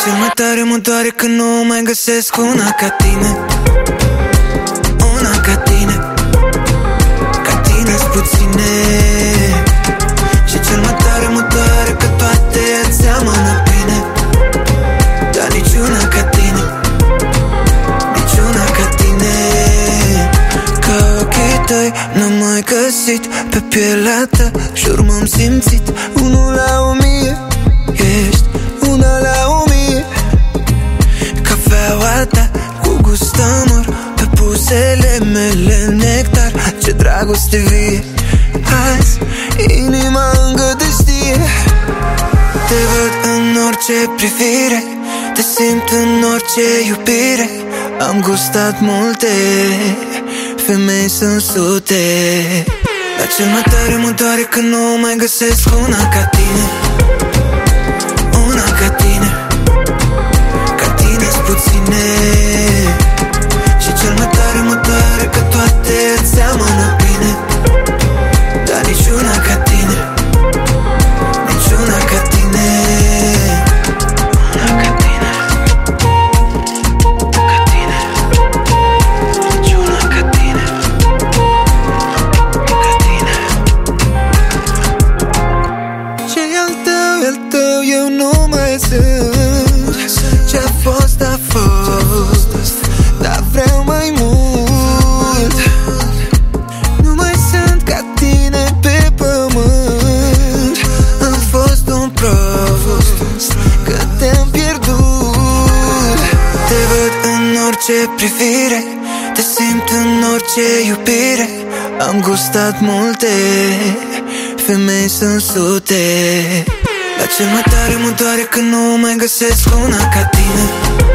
cel mai tare mă doare că nu mai găsesc una ca tine. Una ca tine. Ca tine-s puține. Și cel mai tare mă doare că toate îți seamănă bine. Dar niciuna ca tine. Niciuna ca tine. Ca ochii tăi n-am mai găsit pe pielea ta. Jur m-am simțit 1 la 1000. Ești 1 la 1000. Cafeaua ta cu gust amor pe buzele mele nectar. Ce dragoste vie. Azi inima încă te știe. Te văd în orice privire. Te simt în orice iubire. Am gustat multe. Femei sunt sute. Dar cel mai tare mă doare că nu mai găsesc una ca tine. Una ca tine. Ca tine-s puține. Și cel mai tare mă doare că toate îți seamănă bine. Dar niciuna ca tine. Niciuna ca tine. Una ca tine. Ca tine. Niciuna ca tine. Ca tine. Ce-i al tău, eu nu mai sunt. Ce-a fost, a fost. Dar vreau mai mult. Nu mai sunt ca tine pe pământ. Am fost un prost că te-am pierdut. Te văd în orice privire. Te simt în orice iubire. Am gustat multe. Femei sunt sute. Dar cel mai tare mă doare că nu mai găsesc una ca tine.